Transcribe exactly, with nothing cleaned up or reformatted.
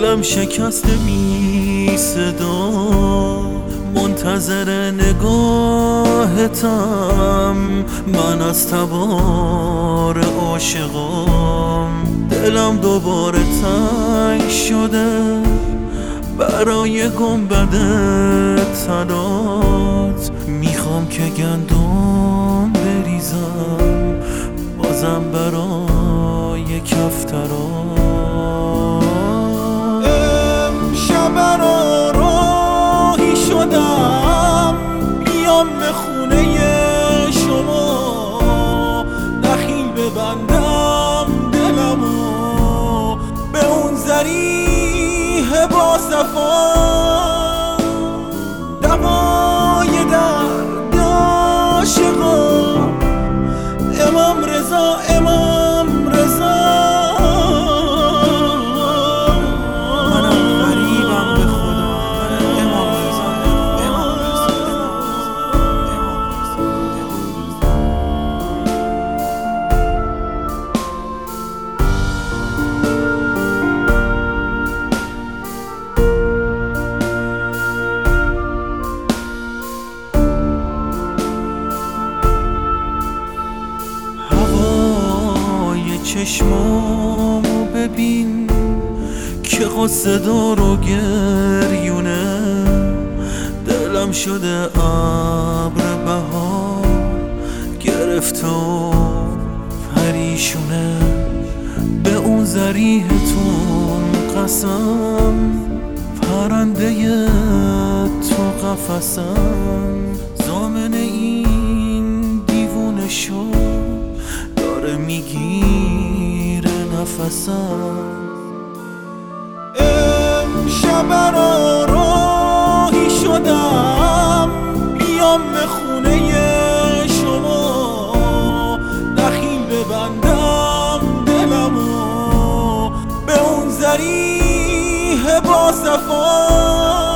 دلم شکسته بی صدا، منتظر نگاهتم، من از تبار عاشقام. دلم دوباره تنگ شده برای گنبد تنات، میخوام که گندم بریزم بازم برای کفترات. امشب راهی شدم بیام به خونه شما، نخیل ببندم دلمو به اون ذریح با صفا، دوای درد عاشقا امام رضا امام رضا. منم غریبم به خدا، امام رضا امام رضا امام چشمامو ببین که قصه دار و گریونه، دلم شده ابر بهار گرفت و پریشونه. به اون ذریحتون قسم پرنده تو قفسم، ضامن این دیوونه شو داره میگیره نفسم. امشب راهی شدم بیام به خونه شما، نخیل ببندم دلمو به اون ذریح با صفا.